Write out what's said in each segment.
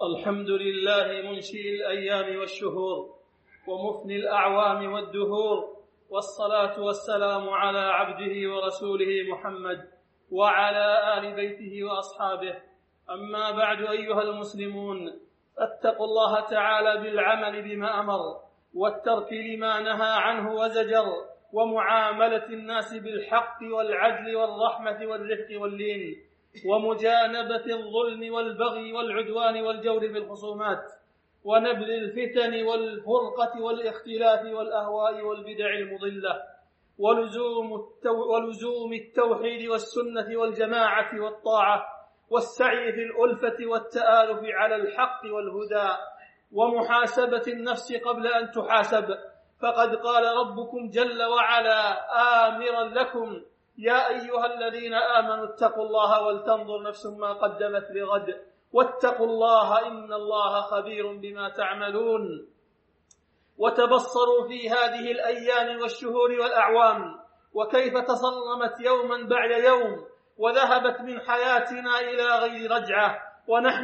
الحمد لله منشئ الأيام والشهور ومفني الأعوام والدهور، والصلاة والسلام على عبده ورسوله محمد وعلى آل بيته وأصحابه. أما بعد، أيها المسلمون، اتقوا الله تعالى بالعمل بما أمر والترك لما نهى عنه وزجر، ومعاملة الناس بالحق والعدل والرحمة والرفق واللين، ومجانبة الظلم والبغي والعدوان والجور في الخصومات، ونبذ الفتن والفرقة والاختلاف والأهواء والبدع المضلة، ولزوم التوحيد والسنة والجماعة والطاعة، والسعي في الألفة والتآلف على الحق والهدى، ومحاسبة النفس قبل أن تحاسب. فقد قال ربكم جل وعلا آمرا لكم: يا أيها الذين آمنوا اتقوا الله ولتنظر نفس ما قدمت لغد واتقوا الله إن الله خبير بما تعملون. وتبصروا في هذه الأيام والشهور والأعوام وكيف تصرمت يوما بعد يوم وذهبت من حياتنا إلى غير رجعة، ونحن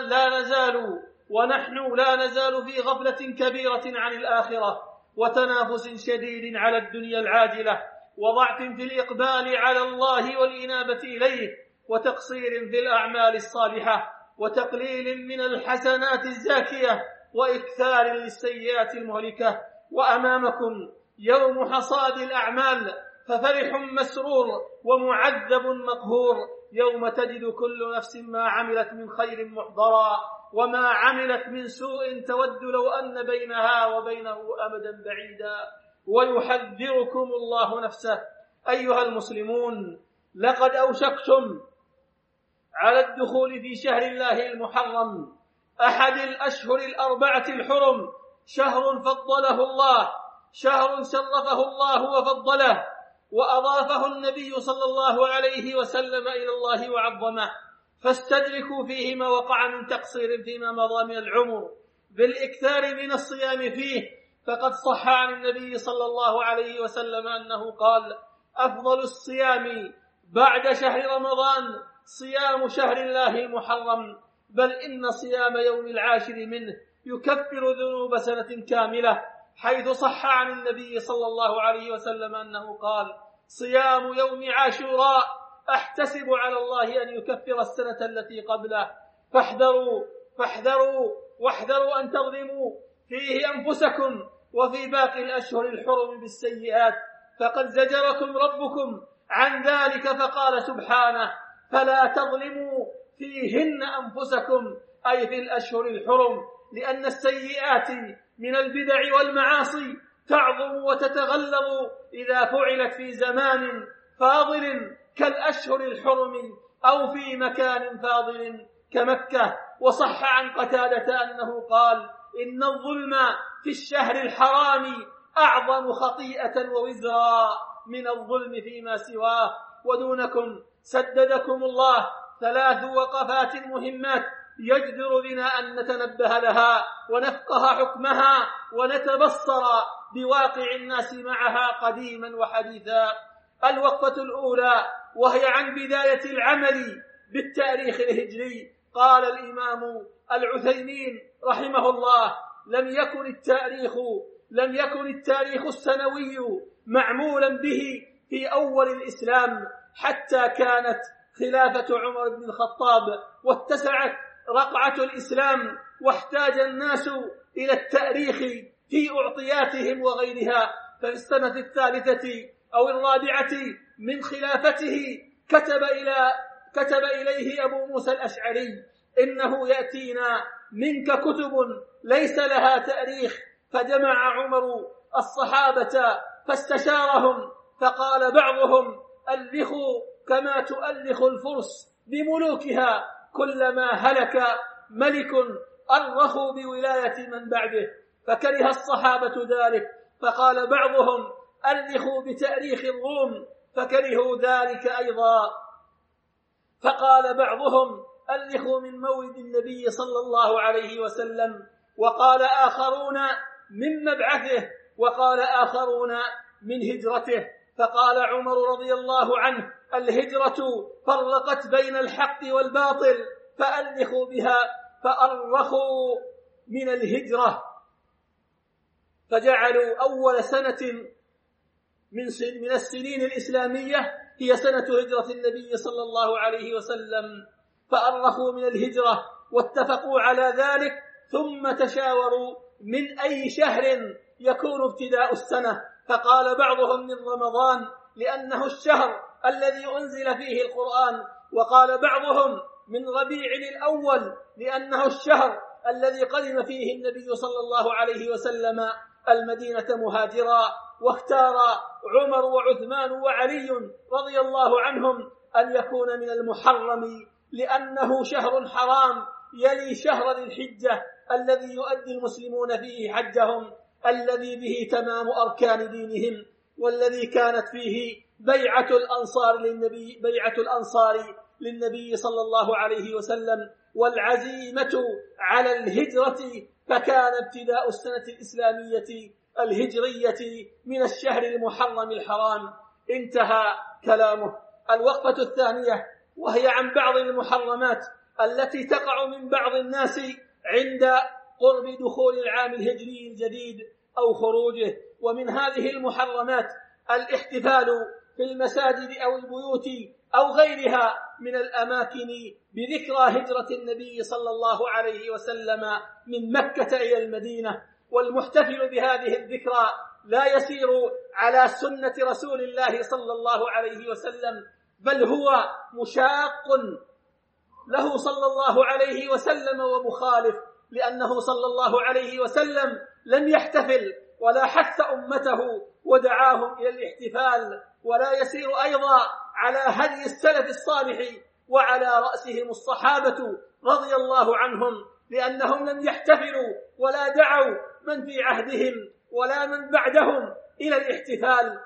لا نزال في غفلة كبيرة عن الآخرة، وتنافس شديد على الدنيا العاجلة، وضعف في الإقبال على الله والإنابة إليه، وتقصير في الأعمال الصالحة، وتقليل من الحسنات الزاكية، وإكثار للسيئات المهلكة. وأمامكم يوم حصاد الأعمال، ففرح مسرور ومعذب مقهور، يوم تجد كل نفس ما عملت من خير محضرا، وما عملت من سوء تود لو أن بينها وبينه أمدا بعيدا، ويحذركم الله نفسه. أيها المسلمون، لقد أوشكتم على الدخول في شهر الله المحرم، أحد الأشهر الأربعة الحرم، شهر فضله الله، شهر شرفه الله وفضله، وأضافه النبي صلى الله عليه وسلم إلى الله وعظمه، فاستدركوا فيه ما وقع من تقصير فيما مضى من العمر بالإكثار من الصيام فيه. فقد صح عن النبي صلى الله عليه وسلم أنه قال: أفضل الصيام بعد شهر رمضان صيام شهر الله المحرم، بل إن صيام يوم العاشر منه يكفر ذنوب سنة كاملة، حيث صح عن النبي صلى الله عليه وسلم أنه قال: صيام يوم عاشوراء أحتسب على الله أن يكفر السنة التي قبله، واحذروا أن تظلموا فيه أنفسكم وفي باقي الأشهر الحرم بالسيئات، فقد زجركم ربكم عن ذلك فقال سبحانه: فلا تظلموا فيهن أنفسكم، أي في الأشهر الحرم، لأن السيئات من البدع والمعاصي تعظم وتتغلظ إذا فعلت في زمان فاضل كالأشهر الحرم أو في مكان فاضل كمكة. وصح عن قتادة أنه قال: إن الظلم في الشهر الحرام أعظم خطيئة ووزرا من الظلم فيما سواه. ودونكم سددكم الله 3 وقفات مهمات يجدر بنا أن نتنبه لها ونفقه حكمها ونتبصر بواقع الناس معها قديما وحديثا. الوقفة الأولى وهي عن بداية العمل بالتاريخ الهجري. قال الإمام العثيمين رحمه الله: لم يكن التاريخ السنوي معمولا به في أول الإسلام حتى كانت خلافة عمر بن الخطاب واتسعت رقعة الإسلام، واحتاج الناس إلى التاريخ في أعطياتهم وغيرها. ففي السنة 3 أو 4 من خلافته كتب إليه أبو موسى الأشعري: إنه يأتينا منك كتب ليس لها تاريخ. فجمع عمر الصحابة فاستشارهم، فقال بعضهم: ألخوا كما تؤلخ الفرس بملوكها، كلما هلك ملك أرخوا بولاية من بعده. فكره الصحابة ذلك، فقال بعضهم: ألخوا بتاريخ الروم، فكرهوا ذلك أيضا. فقال بعضهم: ألخوا من مولد النبي صلى الله عليه وسلم. وقال آخرون: من مبعثه، وقال آخرون: من هجرته. فقال عمر رضي الله عنه: الهجرة فرقت بين الحق والباطل، فألخوا بها. فأرخوا من الهجرة، فجعلوا أول سنة من السنين الإسلامية هي سنة هجرة النبي صلى الله عليه وسلم، فأرخوا من الهجرة واتفقوا على ذلك، ثم تشاوروا من أي شهر يكون ابتداء السنة، فقال بعضهم من رمضان لأنه الشهر الذي أنزل فيه القرآن، وقال بعضهم من ربيع الأول لأنه الشهر الذي قدم فيه النبي صلى الله عليه وسلم المدينة مهاجرا، واختار عمر وعثمان وعلي رضي الله عنهم أن يكون من المحرم، لأنه شهر حرام يلي شهر ذي الحجة الذي يؤدي المسلمون فيه حجهم، الذي به تمام أركان دينهم، والذي كانت فيه بيعة الأنصار للنبي صلى الله عليه وسلم والعزيمة على الهجرة، فكان ابتداء السنة الإسلامية الهجرية من الشهر المحرم الحرام. انتهى كلامه. الوقفة الثانية وهي عن بعض المحرمات التي تقع من بعض الناس عند قرب دخول العام الهجري الجديد أو خروجه، ومن هذه المحرمات الاحتفال في المساجد أو البيوت أو غيرها من الأماكن بذكرى هجرة النبي صلى الله عليه وسلم من مكة إلى المدينة، والمحتفل بهذه الذكرى لا يسير على سنة رسول الله صلى الله عليه وسلم، بل هو مشاق له صلى الله عليه وسلم ومخالف، لأنه صلى الله عليه وسلم لم يحتفل ولا حث أمته ودعاهم إلى الاحتفال، ولا يسير أيضا على هدي السلف الصالح وعلى رأسهم الصحابة رضي الله عنهم، لأنهم لم يحتفلوا ولا دعوا من في عهدهم ولا من بعدهم إلى الاحتفال،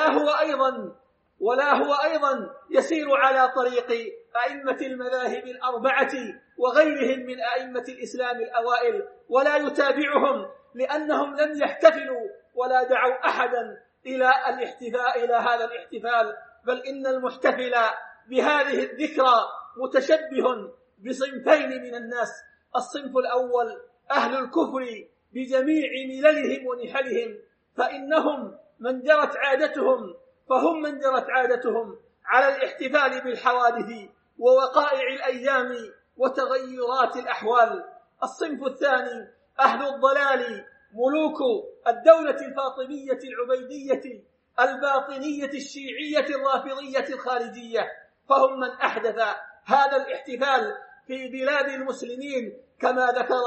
ولا هو أيضا يسير على طريق أئمة المذاهب الأربعة وغيرهم من أئمة الإسلام الأوائل، ولا يتابعهم، لأنهم لم يحتفلوا ولا دعوا أحدا إلى هذا الاحتفال، بل إن المحتفل بهذه الذكرى متشبه بصنفين من الناس. الصنف الأول أهل الكفر بجميع مللهم ونحلهم، فهم من جرت عادتهم على الاحتفال بالحوادث ووقائع الأيام وتغيرات الأحوال. الصنف الثاني أهل الضلال ملوك الدولة الفاطمية العبيدية الباطنية الشيعية الرافضية الخارجية، فهم من أحدث هذا الاحتفال في بلاد المسلمين، كما ذكر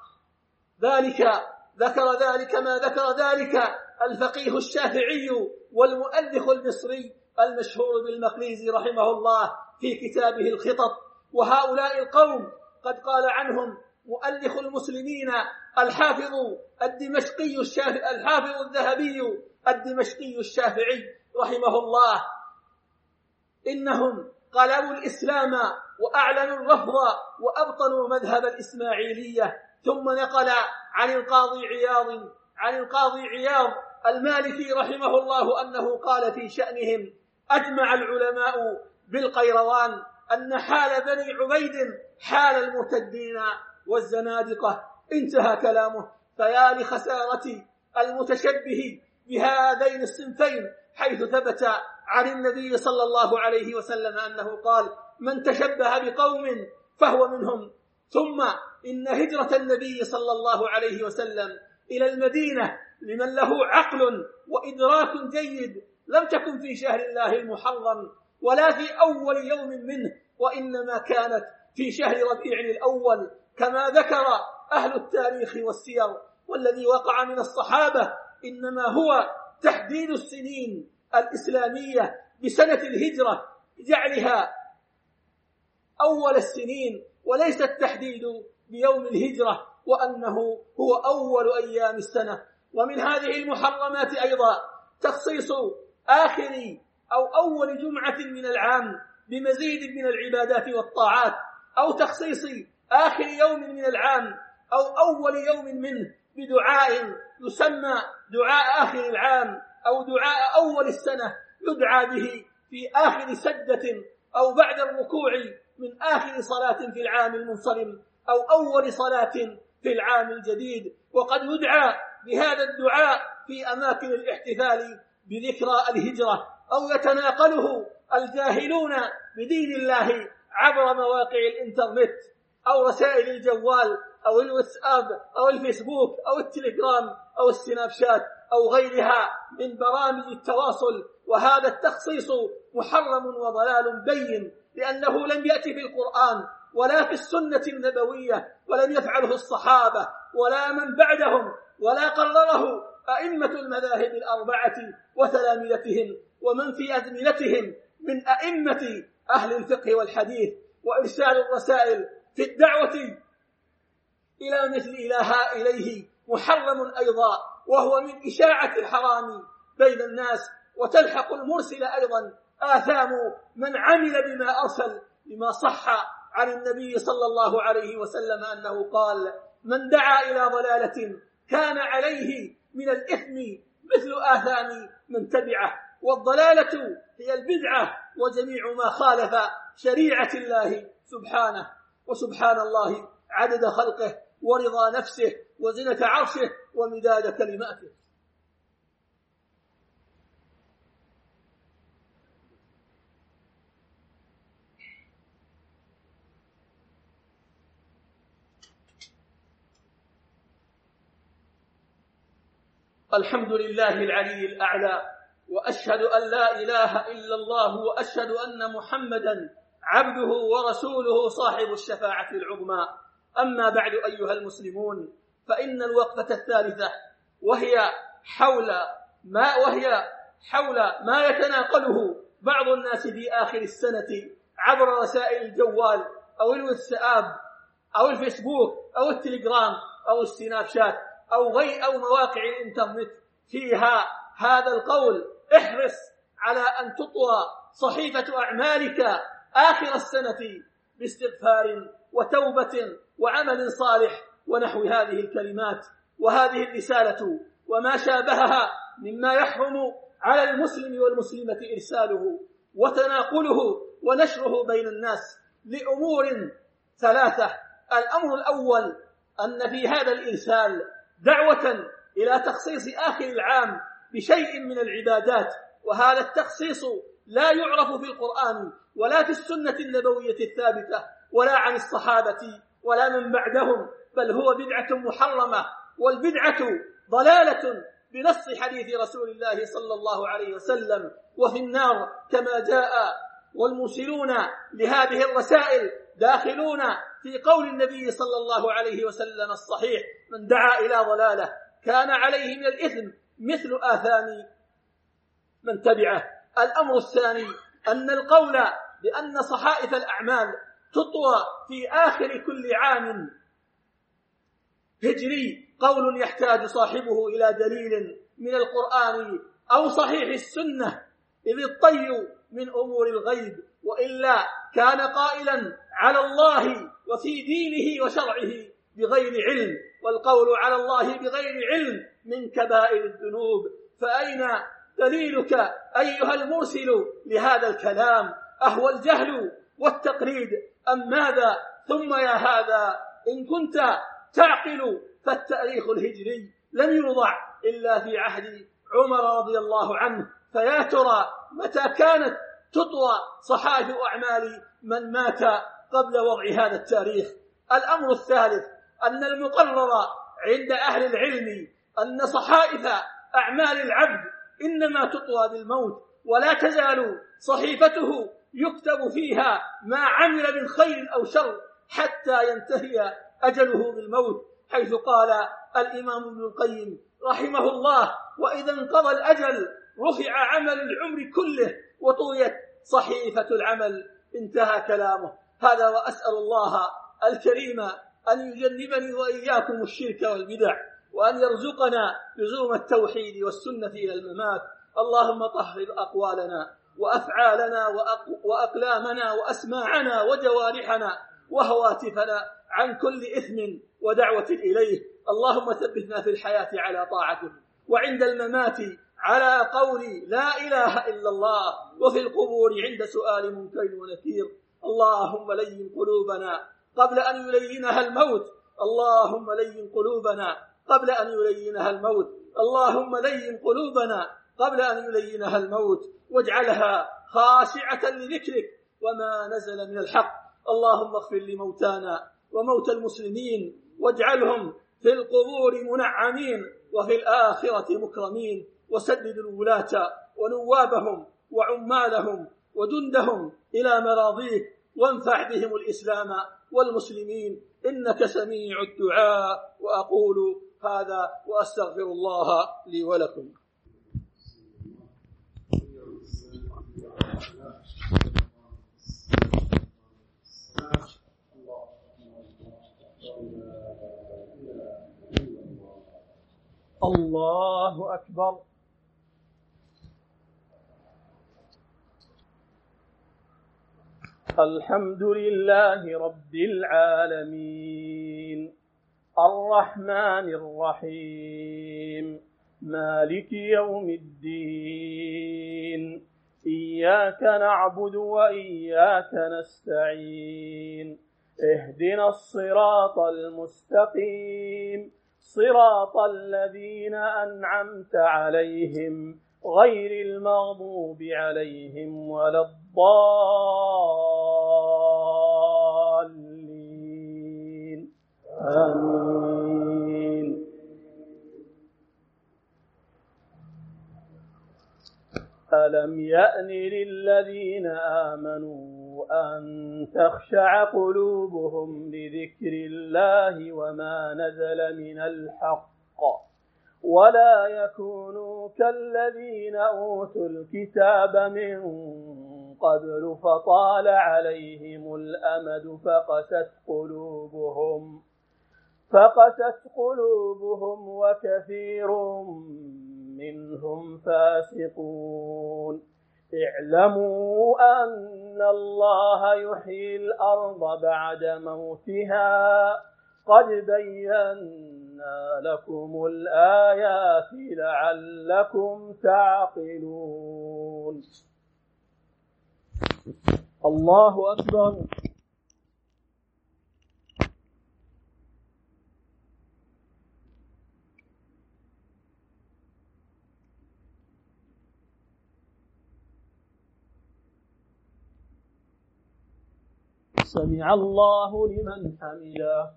ذلك الفقيه الشافعي والمؤرخ المصري المشهور بالمقريزي رحمه الله في كتابه الخطط. وهؤلاء القوم قد قال عنهم مؤرخ المسلمين الحافظ الذهبي الدمشقي الشافعي رحمه الله إنهم قلبوا الإسلام وأعلنوا الرفض وأبطلوا مذهب الإسماعيلية. ثم نقل عن القاضي عياض المالكي رحمه الله أنه قال في شأنهم: أجمع العلماء بالقيروان أن حال بني عبيد حال المرتدين والزنادقة. انتهى كلامه. فيا لخسارة المتشبه بهذين الصنفين، حيث ثبت عن النبي صلى الله عليه وسلم أنه قال: من تشبه بقوم فهو منهم. ثم إن هجرة النبي صلى الله عليه وسلم إلى المدينة لمن له عقل وإدراك جيد لم تكن في شهر الله المحرم ولا في أول يوم منه، وإنما كانت في شهر ربيع الأول، كما ذكر أهل التاريخ والسير. والذي وقع من الصحابة إنما هو تحديد السنين الإسلامية بسنة الهجرة، جعلها أول السنين وليس التحديد بيوم الهجرة، وأنه هو أول أيام السنة. ومن هذه المحرمات أيضا تخصيص آخر أو أول جمعة من العام بمزيد من العبادات والطاعات، أو تخصيص آخر يوم من العام أو أول يوم منه بدعاء يسمى دعاء آخر العام أو دعاء أول السنة، يدعى به في آخر سجدة أو بعد الركوع من آخر صلاة في العام المنصرم، أو أول صلاة في العام الجديد. وقد يدعى بهذا الدعاء في أماكن الاحتفال بذكرى الهجرة، أو يتناقله الجاهلون بدين الله عبر مواقع الإنترنت أو رسائل الجوال أو الواتساب أو الفيسبوك أو التليجرام أو السناب شات أو غيرها من برامج التواصل. وهذا التخصيص محرم وضلال بين، لأنه لم يأتي في القرآن ولا في السنة النبوية، ولم يفعله الصحابة ولا من بعدهم، ولا قرره أئمة المذاهب الأربعة وتلامذتهم ومن في أزمنتهم من أئمة أهل الفقه والحديث. وإرسال الرسائل في الدعوة إلى مثل إليه محرم أيضا، وهو من إشاعة الحرام بين الناس. وتلحق المرسل أيضا آثام من عمل بما أرسل، لما صح عن النبي صلى الله عليه وسلم أنه قال: من دعا إلى ضلالة كان عليه من الإثم مثل آثام من تبعه. والضلالة هي البدعة وجميع ما خالف شريعة الله سبحانه. وسبحان الله عدد خلقه ورضا نفسه وزنة عرشه ومداد كلماته. الحمد لله العلي الأعلى، وأشهد أن لا إله إلا الله، وأشهد أن محمدا عبده ورسوله صاحب الشفاعة العظمى. أما بعد أيها المسلمون، فإن الوقفة الثالثة وهي حول ما يتناقله بعض الناس في آخر السنة عبر رسائل الجوال أو الواتساب أو الفيسبوك أو التليجرام أو السناب شات أو مواقع الإنترنت، فيها هذا القول: احرص على أن تطوى صحيفة أعمالك آخر السنة باستغفار وتوبة وعمل صالح، ونحو هذه الكلمات. وهذه الرسالة وما شابهها مما يحرم على المسلم والمسلمة إرساله وتناقله ونشره بين الناس لأمور ثلاثة. الأمر الأول أن في هذا الإرسال دعوة إلى تخصيص آخر العام بشيء من العبادات، وهذا التخصيص لا يعرف في القرآن ولا في السنة النبوية الثابتة ولا عن الصحابة ولا من بعدهم، بل هو بدعة محرمة، والبدعة ضلالة بنص حديث رسول الله صلى الله عليه وسلم: وفي النار كما جاء. والمرسلون لهذه الرسائل داخلون في قول النبي صلى الله عليه وسلم الصحيح: من دعا إلى ضلالة كان عليه من الإثم مثل آثام من تبعه. الأمر الثاني أن القول بأن صحائف الأعمال تطوى في آخر كل عام هجري قول يحتاج صاحبه إلى دليل من القرآن أو صحيح السنة، إذ الطي من أمور الغيب، وإلا كان قائلا على الله وفي دينه وشرعه بغير علم، والقول على الله بغير علم من كبائر الذنوب. فأين دليلك أيها المرسل لهذا الكلام؟ أهو الجهل والتقليد أم ماذا؟ ثم يا هذا إن كنت تعقل فالتاريخ الهجري لم يوضع إلا في عهد عمر رضي الله عنه، فيا ترى متى كانت تطوى صحائف أعمال من مات قبل وضع هذا التاريخ؟ الأمر الثالث أن المقرر عند أهل العلم أن صحائف أعمال العبد إنما تطوى بالموت، ولا تزال صحيفته يكتب فيها ما عمل من خير أو شر حتى ينتهي أجله بالموت، حيث قال الإمام ابن القيم رحمه الله: وإذا انقضى الأجل رفع عمل العمر كله وطويت صحيفة العمل. انتهى كلامه. هذا، وأسأل الله الكريم أن يجنبني وإياكم الشرك والبدع، وأن يرزقنا لزوم التوحيد والسنة إلى الممات. اللهم طهر أقوالنا وأفعالنا وأقلامنا وأسماعنا وجوارحنا وهواتفنا عن كل إثم ودعوة إليه. اللهم ثبتنا في الحياة على طاعته، وعند الممات على قول لا إله إلا الله، وفي القبور عند سؤال منكر ونكير. اللهم لين قلوبنا قبل أن يلينها الموت. اللهم لين قلوبنا قبل أن يلينها الموت. اللهم لين قلوبنا قبل أن يلينها الموت، واجعلها خاشعة لذكرك وما نزل من الحق. اللهم اغفر لموتانا وموتى المسلمين، واجعلهم في القبور منعمين وفي الآخرة مكرمين، وسدد الولاة ونوابهم وعمالهم وجندهم إلى مراضيك، وانفع بهم الإسلام والمسلمين، إنك سميع الدعاء. وأقول هذا وأستغفر الله لي ولكم. الله أكبر. الحمد لله رب العالمين، الرحمن الرحيم، مالك يوم الدين، إياك نعبد وإياك نستعين، اهدنا الصراط المستقيم، صراط الذين أنعمت عليهم غير المغضوب عليهم ولا الضالين. آمين. ألم يأن للذين آمنوا أن تخشع قلوبهم لذكر الله وما نزل من الحق، ولا يكونوا كالذين أوتوا الكتاب من قبل فطال عليهم الأمد فقست قلوبهم وكثير منهم فاسقون. اعلموا أن الله يحيي الأرض بعد موتها، قد بينا لكم الآيات لعلكم تعقلون. الله أكبر. سمع الله لمن حمده.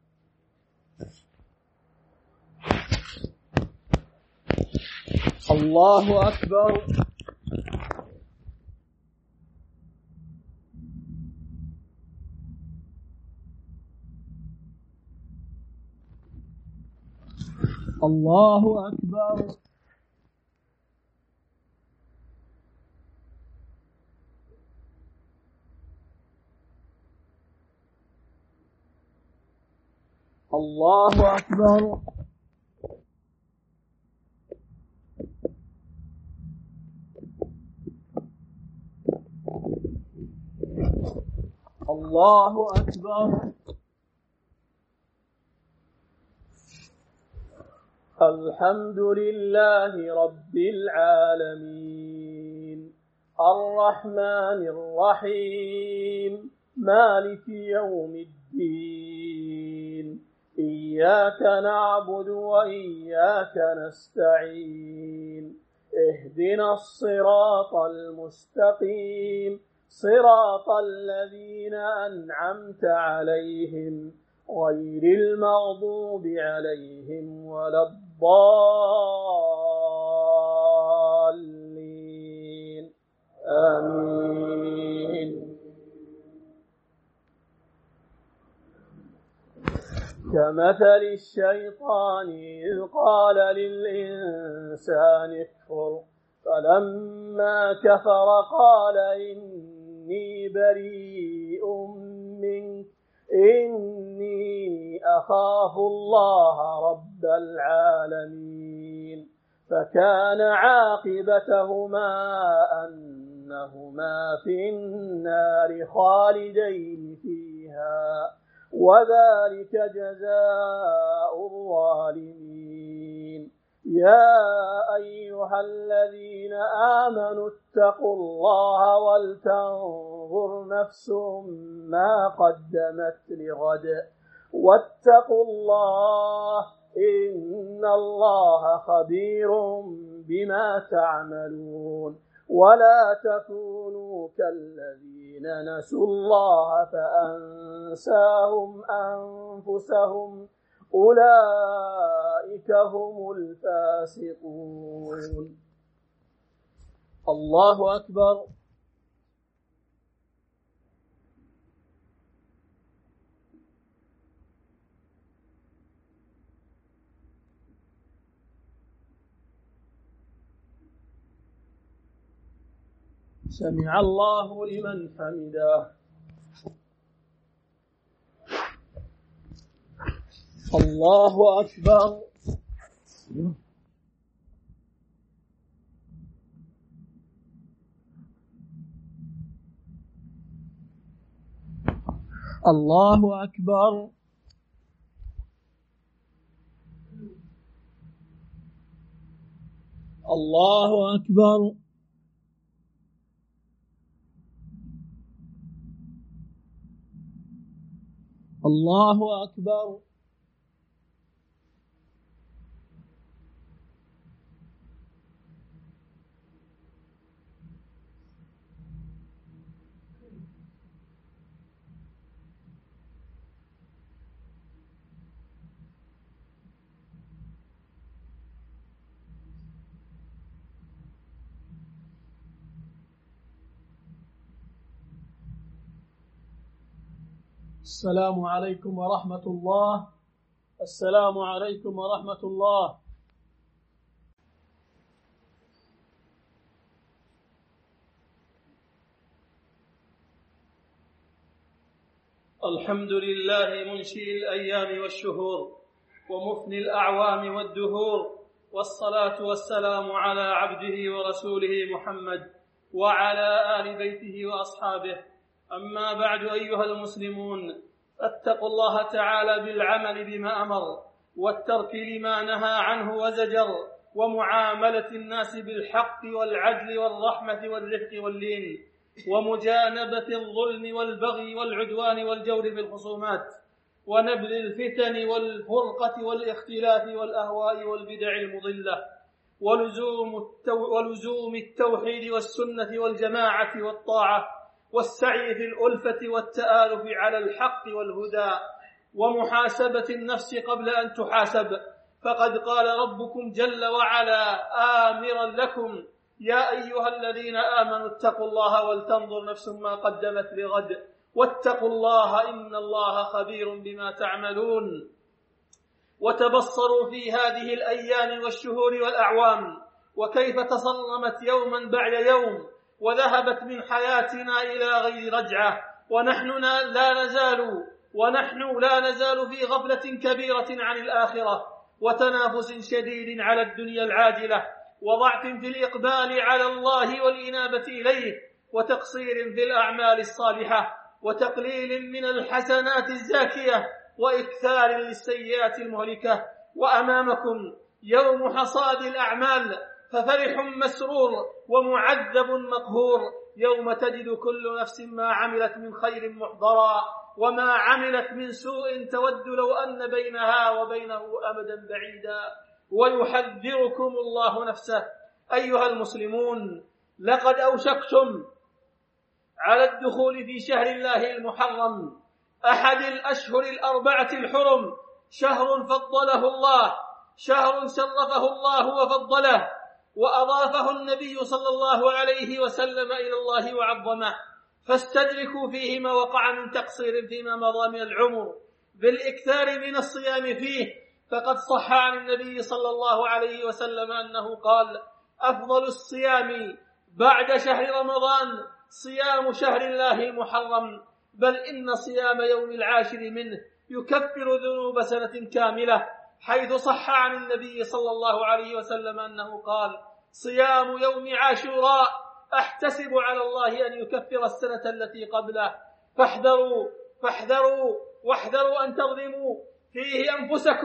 الله أكبر. الله أكبر. الله أكبر. الله أكبر. الحمد لله رب العالمين، الرحمن الرحيم، مالك يوم الدين، إياك نعبد وإياك نستعين، اهدنا الصراط المستقيم، صراط الذين أنعمت عليهم غير المغضوب عليهم ولا الضالين. آمين. كمثل الشيطان إذ قال للإنسان اكفر، فلما كفر قال إني بريء منك إني أخاف الله رب العالمين. فكان عاقبتهما أنهما في النار خالدين فيها، وذلك جزاء الظالمين. يا أيها الذين آمنوا اتقوا الله ولتنظر نفس ما قدمت لغد واتقوا الله إن الله خبير بما تعملون ولا تكونوا كالذين نسوا الله فأنساهم أنفسهم أولئك هم الفاسقون. الله أكبر. سمع الله لمن حمده. الله أكبر. الله أكبر. الله أكبر. الله أكبر. السلام عليكم ورحمة الله. السلام عليكم ورحمة الله. الحمد لله منشئ الأيام والشهور ومفني الأعوام والدهور، والصلاة والسلام على عبده ورسوله محمد وعلى آل بيته وأصحابه. أما بعد، أيها المسلمون، اتقوا الله تعالى بالعمل بما أمر والترك لما نهى عنه وزجر، ومعاملة الناس بالحق والعدل والرحمة والرفق واللين، ومجانبة الظلم والبغي والعدوان والجور في الخصومات، ونبذ الفتن والفرقة والاختلاف والأهواء والبدع المضلة، ولزوم التوحيد والسنة والجماعة والطاعة، والسعي في الألفة والتآلف على الحق والهدى، ومحاسبة النفس قبل أن تحاسب. فقد قال ربكم جل وعلا آمرا لكم: يا أيها الذين آمنوا اتقوا الله ولتنظر نفس ما قدمت لغد واتقوا الله إن الله خبير بما تعملون. وتبصروا في هذه الأيام والشهور والأعوام وكيف تصرمت يوما بعد يوم وذهبت من حياتنا إلى غير رجعة، ونحن لا نزال في غفلة كبيرة عن الآخرة، وتنافس شديد على الدنيا العاجلة، وضعف في الإقبال على الله والإنابة إليه، وتقصير في الأعمال الصالحة، وتقليل من الحسنات الزاكية، وإكثار للسيئات المهلكة. وأمامكم يوم حصاد الأعمال، ففرح مسرور ومعذب مقهور، يوم تجد كل نفس ما عملت من خير محضرا، وما عملت من سوء تود لو أن بينها وبينه أمدا بعيدا، ويحذركم الله نفسه. أيها المسلمون، لقد أوشكتم على الدخول في شهر الله المحرم، أحد الأشهر الأربعة الحرم، شهر فضله الله، شهر شرفه الله وفضله، وأضافه النبي صلى الله عليه وسلم إلى الله وعظمه، فاستدركوا فيه ما وقع من تقصير فيما مضى من العمر بالإكثار من الصيام فيه. فقد صح عن النبي صلى الله عليه وسلم أنه قال: أفضل الصيام بعد شهر رمضان صيام شهر الله المحرم، بل إن صيام يوم العاشر منه يكفر ذنوب سنة كاملة، حيث صح عن النبي صلى الله عليه وسلم أنه قال: صيام يوم عاشوراء أحتسب على الله أن يكفر السنة التي قبله، واحذروا أن تظلموا فيه أنفسكم،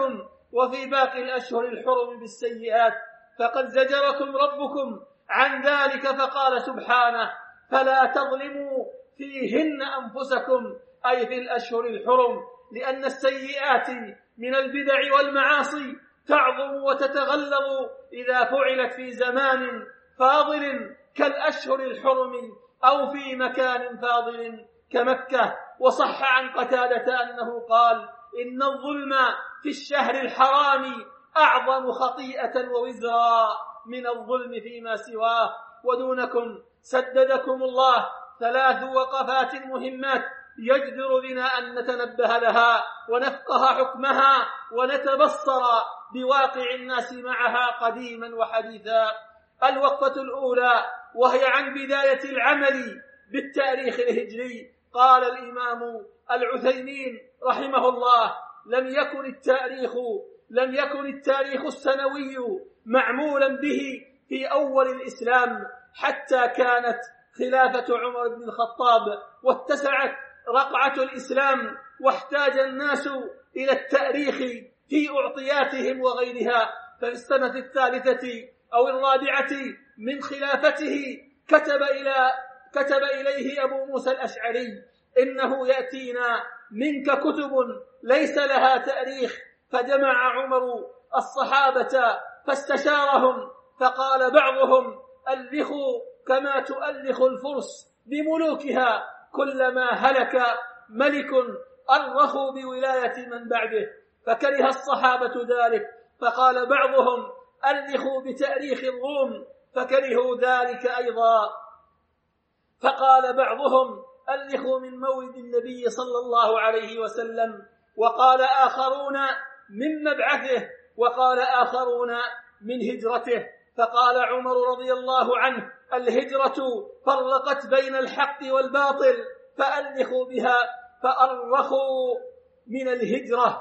وفي باقي الأشهر الحرم بالسيئات، فقد زجركم ربكم عن ذلك فقال سبحانه: فلا تظلموا فيهن أنفسكم، أي في الأشهر الحرم، لأن السيئات من البدع والمعاصي تعظم وتتغلظ إذا فعلت في زمان فاضل كالأشهر الحرم أو في مكان فاضل كمكة. وصح عن قتادة أنه قال: إن الظلم في الشهر الحرام أعظم خطيئة ووزرا من الظلم فيما سواه. ودونكم سددكم الله 3 وقفات مهمات يجدر بنا أن نتنبه لها ونفقه حكمها ونتبصر بواقع الناس معها قديما وحديثا. الوقفة الأولى وهي عن بداية العمل بالتاريخ الهجري. قال الإمام العثيمين رحمه الله: لم يكن التاريخ السنوي معمولا به في أول الإسلام حتى كانت خلافة عمر بن الخطاب واتسعت رقعة الإسلام واحتاج الناس إلى التاريخ في أعطياتهم وغيرها. ففي السنة 3 أو 4 من خلافته كتب إليه أبو موسى الأشعري: إنه يأتينا منك كتب ليس لها تاريخ. فجمع عمر الصحابة فاستشارهم، فقال بعضهم: ألخوا كما تؤلخ الفرس بملوكها، كلما هلك ملك أرخوا بولاية من بعده. فكره الصحابة ذلك، فقال بعضهم: ألخوا بتاريخ الروم، فكرهوا ذلك أيضا. فقال بعضهم: ألخوا من مولد النبي صلى الله عليه وسلم، وقال آخرون من مبعثه، وقال آخرون من هجرته. فقال عمر رضي الله عنه: الهجرة فرقت بين الحق والباطل، فألخوا بها، فأرخوا من الهجرة.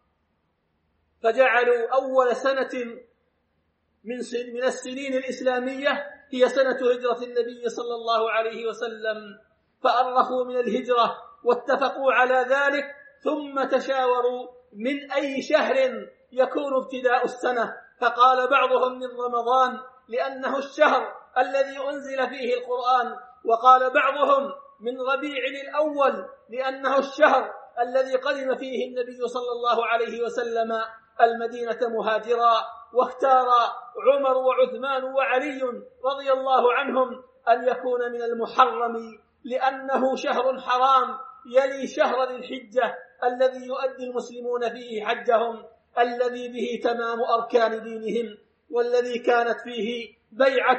فجعلوا أول سنة من السنين الإسلامية هي سنة هجرة النبي صلى الله عليه وسلم، فأرخوا من الهجرة واتفقوا على ذلك، ثم تشاوروا من أي شهر يكون ابتداء السنة. فقال بعضهم: من رمضان، لأنه الشهر الذي أنزل فيه القرآن. وقال بعضهم: من ربيع الأول، لأنه الشهر الذي قدم فيه النبي صلى الله عليه وسلم المدينة مهاجرا. واختار عمر وعثمان وعلي رضي الله عنهم أن يكون من المحرم، لأنه شهر حرام يلي شهر ذي الحجة الذي يؤدي المسلمون فيه حجهم، الذي به تمام أركان دينهم، والذي كانت فيه بيعة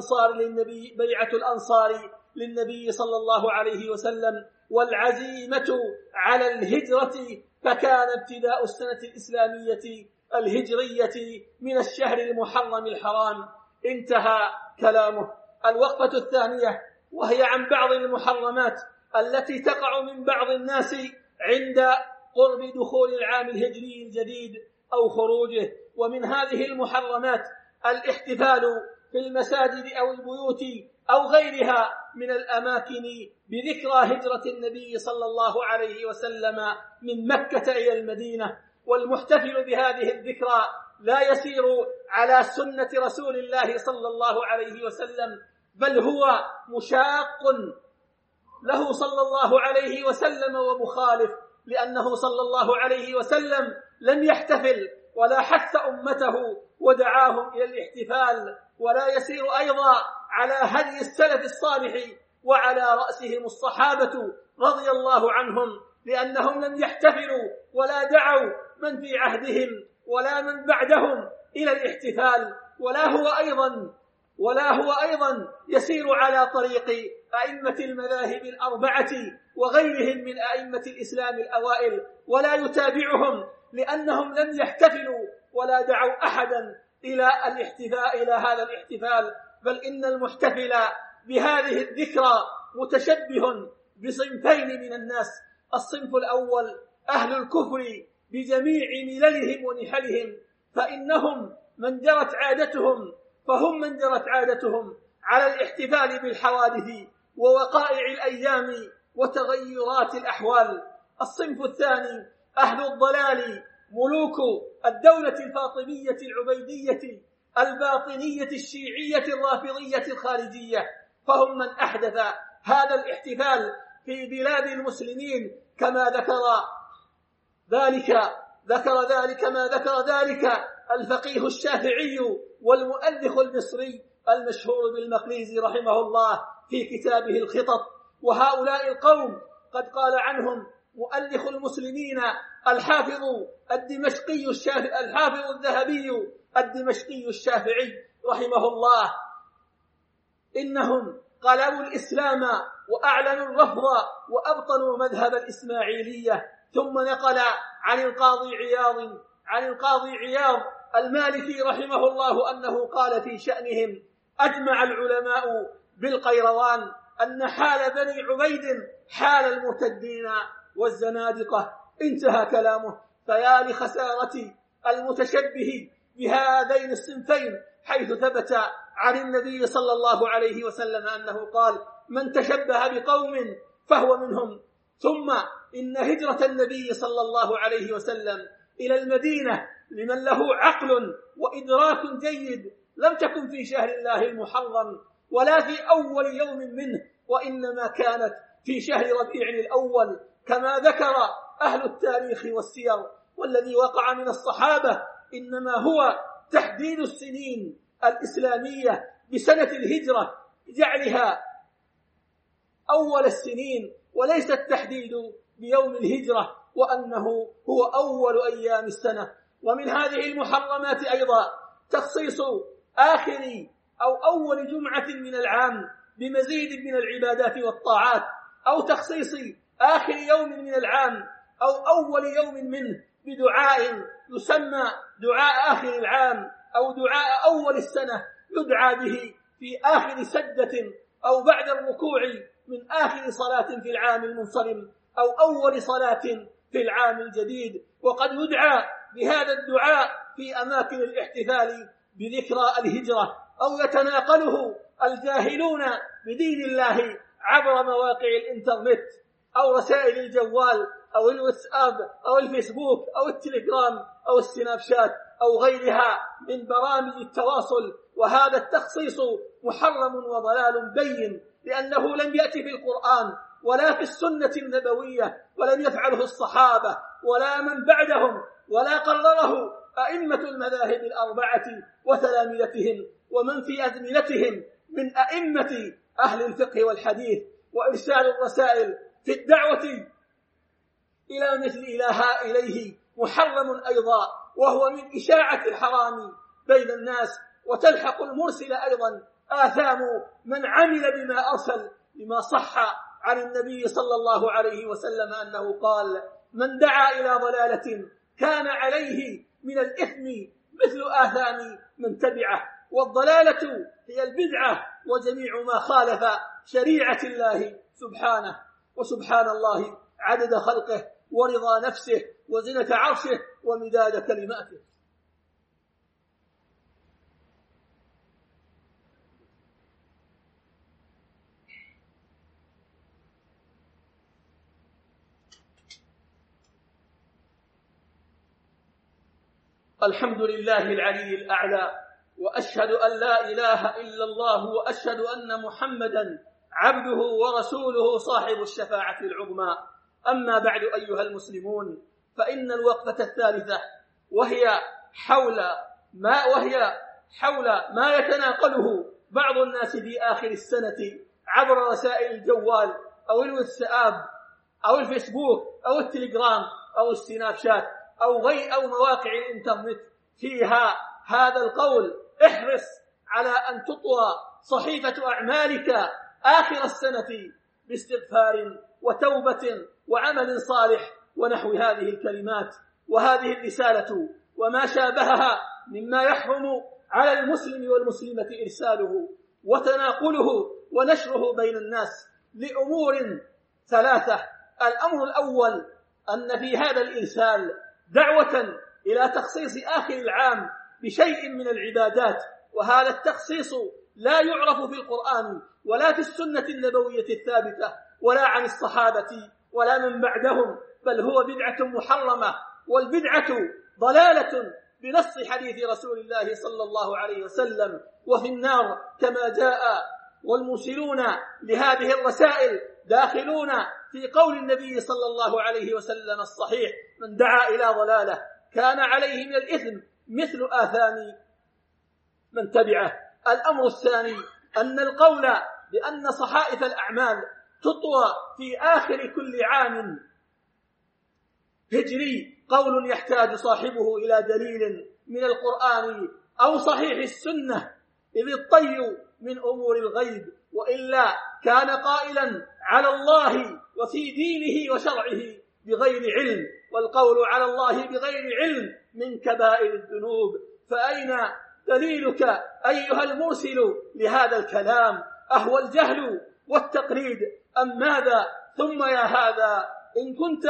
الأنصار للنبي صلى الله عليه وسلم والعزيمة على الهجرة. فكان ابتداء السنة الإسلامية الهجرية من الشهر المحرم الحرام. انتهى كلامه. الوقفة الثانية وهي عن بعض المحرمات التي تقع من بعض الناس عند قرب دخول العام الهجري الجديد أو خروجه. ومن هذه المحرمات الاحتفال في المساجد أو البيوت أو غيرها من الأماكن بذكرى هجرة النبي صلى الله عليه وسلم من مكة إلى المدينة. والمحتفل بهذه الذكرى لا يسير على سنة رسول الله صلى الله عليه وسلم، بل هو مشاق له صلى الله عليه وسلم ومخالف، لأنه صلى الله عليه وسلم لم يحتفل ولا حث أمته ودعاهم إلى الاحتفال، ولا يسير أيضا على هدي السلف الصالح وعلى رأسهم الصحابة رضي الله عنهم، لأنهم لم يحتفلوا ولا دعوا من في عهدهم ولا من بعدهم إلى الاحتفال، ولا هو أيضا يسير على طريق أئمة المذاهب الأربعة وغيرهم من أئمة الإسلام الأوائل، ولا يتابعهم لأنهم لم يحتفلوا ولا دعوا أحدا إلى هذا الاحتفال. بل إن المحتفل بهذه الذكرى متشبه بصنفين من الناس: الصنف الأول أهل الكفر بجميع مللهم ونحلهم، فهم من جرت عادتهم على الاحتفال بالحوادث ووقائع الأيام وتغيرات الأحوال. الصنف الثاني أهل الضلال ملوك الدولة الفاطمية العبيدية الباطنية الشيعية الرافضية الخارجية، فهم من أحدث هذا الاحتفال في بلاد المسلمين، كما ذكر ذلك الفقيه الشافعي والمؤلف المصري المشهور بالمقريزي رحمه الله في كتابه الخطط. وهؤلاء القوم قد قال عنهم مؤلف المسلمين الحافظ الذهبي الدمشقي الشافعي رحمه الله: إنهم قلبوا الإسلام وأعلنوا الرفض وأبطنوا مذهب الإسماعيلية. ثم نقل عن القاضي عياض المالكي رحمه الله أنه قال في شأنهم: أجمع العلماء بالقيروان أن حال بني عبيد حال المرتدين والزنادقة. انتهى كلامه. فيا لخسارة المتشبه بهذين الصنفين، حيث ثبت عن النبي صلى الله عليه وسلم أنه قال: من تشبه بقوم فهو منهم. ثم إن هجرة النبي صلى الله عليه وسلم إلى المدينة لمن له عقل وإدراك جيد لم تكن في شهر الله المحرم ولا في أول يوم منه، وإنما كانت في شهر ربيع الأول كما ذكر أهل التاريخ والسير. والذي وقع من الصحابة إنما هو تحديد السنين الإسلامية بسنة الهجرة، جعلها أول السنين وليس التحديد بيوم الهجرة، وأنه هو أول أيام السنة. ومن هذه المحرمات أيضا تخصيص آخر أو أول جمعة من العام بمزيد من العبادات والطاعات، أو تخصيص آخر يوم من العام أو أول يوم منه بدعاء يسمى دعاء آخر العام أو دعاء أول السنة، يدعى به في آخر سجدة أو بعد الركوع من آخر صلاة في العام المنصرم أو أول صلاة في العام الجديد. وقد يدعى بهذا الدعاء في أماكن الاحتفال بذكرى الهجرة، أو يتناقله الجاهلون بدين الله عبر مواقع الإنترنت أو رسائل الجوال أو الواتساب أو الفيسبوك أو التليجرام أو السناب شات أو غيرها من برامج التواصل. وهذا التخصيص محرم وضلال بين، لأنه لم يأتي في القرآن ولا في السنة النبوية، ولم يفعله الصحابة ولا من بعدهم، ولا قرره أئمة المذاهب الأربعة وتلامذتهم ومن في أزمنتهم من أئمة أهل الفقه والحديث. وإرسال الرسائل في الدعوة إلى مثل إليه محرم أيضا، وهو من إشاعة الحرام بين الناس. وتلحق المرسل أيضا آثام من عمل بما أرسل، لما صح عن النبي صلى الله عليه وسلم أنه قال: من دعا إلى ضلالة كان عليه من الإثم مثل آثام من تبعه. والضلالة هي البدعة وجميع ما خالف شريعة الله سبحانه. وسبحان الله عدد خلقه ورضا نفسه وزنة عرشه ومداد كلماته. الحمد لله العلي الأعلى، وأشهد أن لا إله إلا الله، وأشهد أن محمدا عبده ورسوله صاحب الشفاعة العظمى. أما بعد أيها المسلمون، فإن الوقفة الثالثة وهي حول ما يتناقله بعض الناس في آخر السنة عبر رسائل الجوال أو الواتساب أو الفيسبوك أو التليجرام أو السناب شات أو مواقع الإنترنت، فيها هذا القول: احرص على أن تطوى صحيفة أعمالك آخر السنة باستغفار وتوبة وعمل صالح، ونحو هذه الكلمات. وهذه الرسالة وما شابهها مما يحرم على المسلم والمسلمة إرساله وتناقله ونشره بين الناس لأمور ثلاثة. الأمر الأول أن في هذا الإرسال دعوة إلى تخصيص آخر العام بشيء من العبادات، وهذا التخصيص لا يعرف في القرآن ولا في السنة النبوية الثابتة ولا عن الصحابة ولا من بعدهم، بل هو بدعة محرمة. والبدعة ضلالة بنص حديث رسول الله صلى الله عليه وسلم، وفي النار كما جاء. والمرسلون لهذه الرسائل داخلون في قول النبي صلى الله عليه وسلم الصحيح: من دعا إلى ضلالة كان عليه من الإثم مثل آثام من تبعه. الأمر الثاني أن القول بأن صحائف الأعمال تطوى في آخر كل عام هجري قول يحتاج صاحبه إلى دليل من القرآن أو صحيح السنة، إذ الطي من أمور الغيب، وإلا كان قائلا على الله وفي دينه وشرعه بغير علم، والقول على الله بغير علم من كبائر الذنوب. فأين دليلك أيها المرسل لهذا الكلام؟ أهو الجهل والتقليد أم ماذا؟ ثم يا هذا إن كنت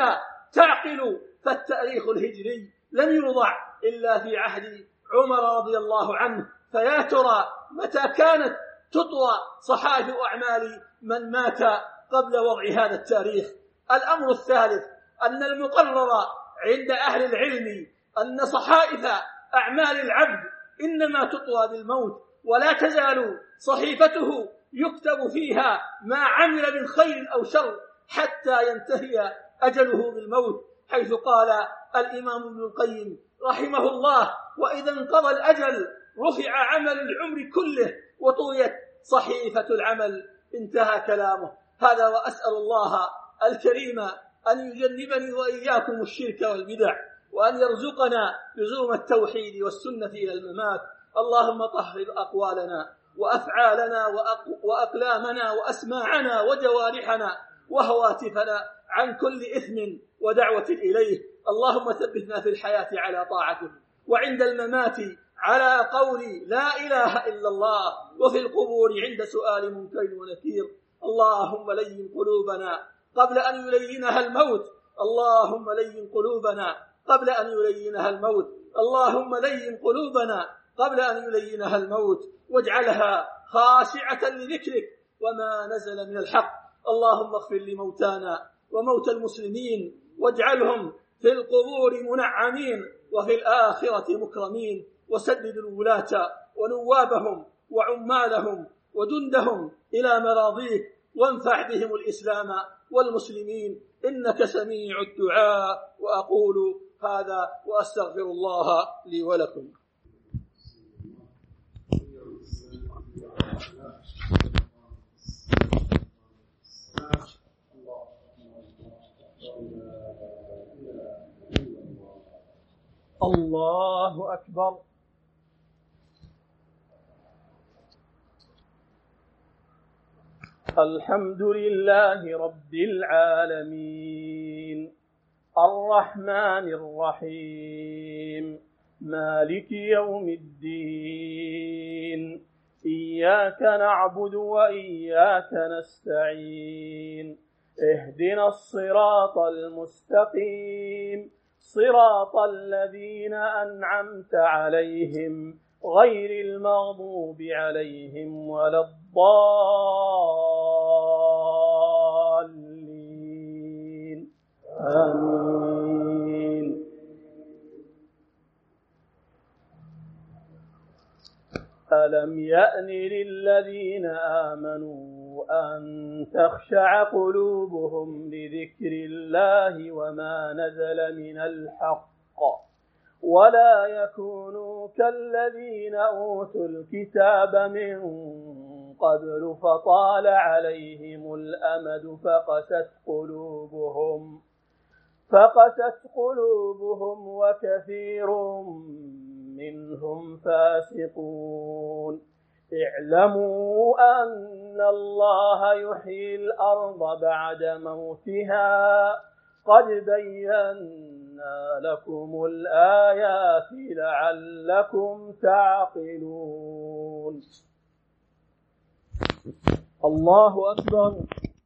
تعقل فالتاريخ الهجري لم يوضع إلا في عهد عمر رضي الله عنه، فيا ترى متى كانت تطوى صحائف أعمال من مات قبل وضع هذا التاريخ؟ الأمر الثالث أن المقرر عند أهل العلم أن صحائف أعمال العبد إنما تطوى بالموت، ولا تزال صحيفته يكتب فيها ما عمل من خير أو شر حتى ينتهي أجله بالموت، حيث قال الإمام ابن القيم رحمه الله: وإذا انقضى الأجل رفع عمل العمر كله وطويت صحيفة العمل. انتهى كلامه. هذا وأسأل الله الكريم أن يجنبني وإياكم الشرك والبدع، وأن يرزقنا لزوم التوحيد والسنة إلى الممات. اللهم طهر أقوالنا وأفعالنا وأقلامنا وأسماعنا وجوارحنا وهواتفنا عن كل إثم ودعوة إليه. اللهم ثبتنا في الحياة على طاعته، وعند الممات على قول لا إله إلا الله، وفي القبور عند سؤال منكر ونكير. اللهم لين قلوبنا قبل أن يلينها الموت. اللهم لين قلوبنا قبل أن يلينها الموت. اللهم لين قلوبنا قبل أن يلينها الموت، واجعلها خاشعة لذكرك وما نزل من الحق. اللهم اغفر لموتانا وموتى المسلمين، واجعلهم في القبور منعمين وفي الآخرة مكرمين، وسدد الولاة ونوابهم وعمالهم وجندهم إلى مراضيك، وانفع بهم الإسلام والمسلمين، إنك سميع الدعاء. وأقول هذا وأستغفر الله لي ولكم. الله أكبر. الحمد لله رب العالمين، الرحمن الرحيم، مالك يوم الدين، إياك نعبد وإياك نستعين، اهدنا الصراط المستقيم، صراط الذين أنعمت عليهم غير المغضوب عليهم ولا الضالين. آمين. ألم يأن للذين آمنوا أن تخشع قلوبهم لذكر الله وما نزل من الحق، ولا يكونوا كالذين أوتوا الكتاب من قبل فطال عليهم الأمد فقست قلوبهم وكثير منهم فاسقون. اعلموا أن الله يحيي الأرض بعد موتها، قد بينا لكم الآيات لعلكم تعقلون. الله أكبر.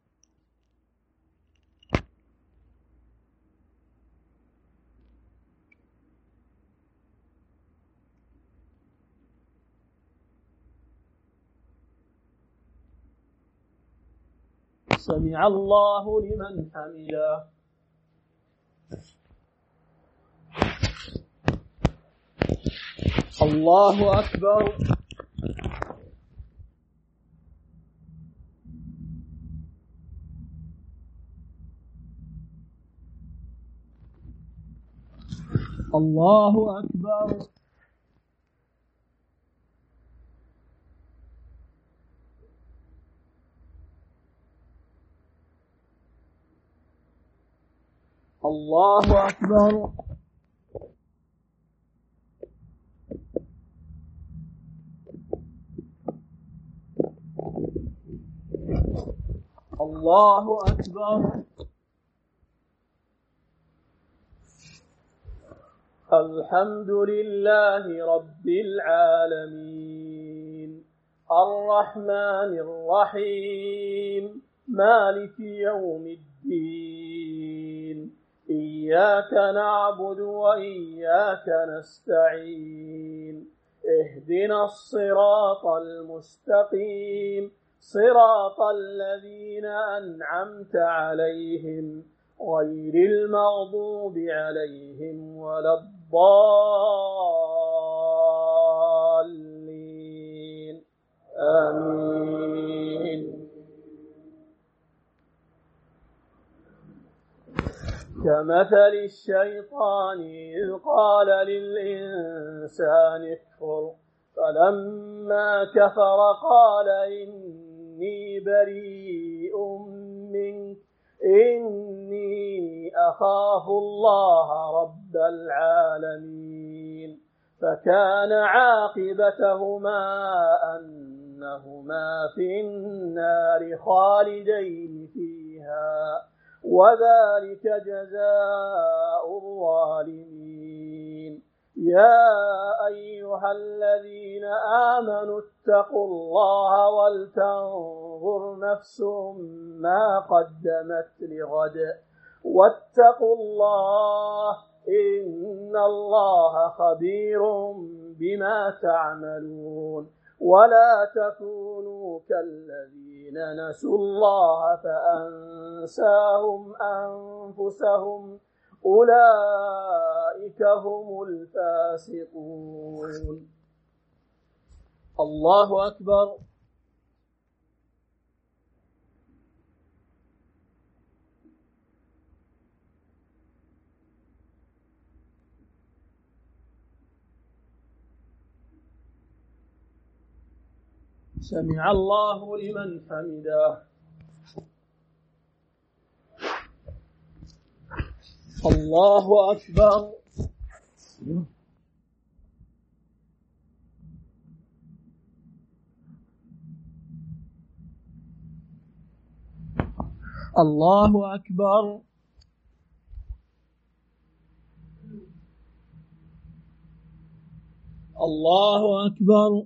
سمع الله لمن حمده. الله أكبر. الله أكبر. الله أكبر. الله أكبر. الحمد لله رب العالمين الرحمن الرحيم مالك يوم الدين إياك نعبد وإياك نستعين اهدنا الصراط المستقيم صراط الذين أنعمت عليهم غير المغضوب عليهم ولا الضالين آمين. كمثل الشيطان إذ قال للإنسان اكفر فلما كفر قال إني بريء منك إني أخاف الله رب العالمين. فكان عاقبتهما أنهما في النار خالدين فيها وذلك جزاء الظالمين. يا أيها الذين آمنوا اتقوا الله ولتنظر نفس ما قدمت لغد واتقوا الله إن الله خبير بما تعملون. ولا تكونوا كالذين نسوا الله فأنساهم أنفسهم أولئك هم الفاسقون. الله أكبر. سمع الله لمن حمده. الله أكبر. الله أكبر. الله أكبر.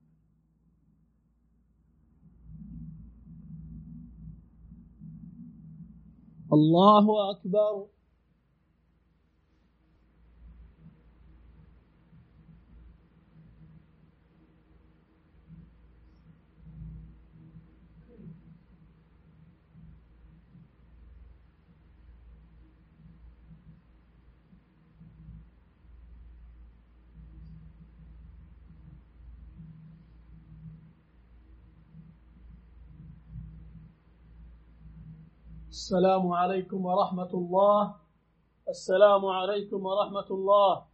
الله أكبر. السلام عليكم ورحمة الله. السلام عليكم ورحمة الله.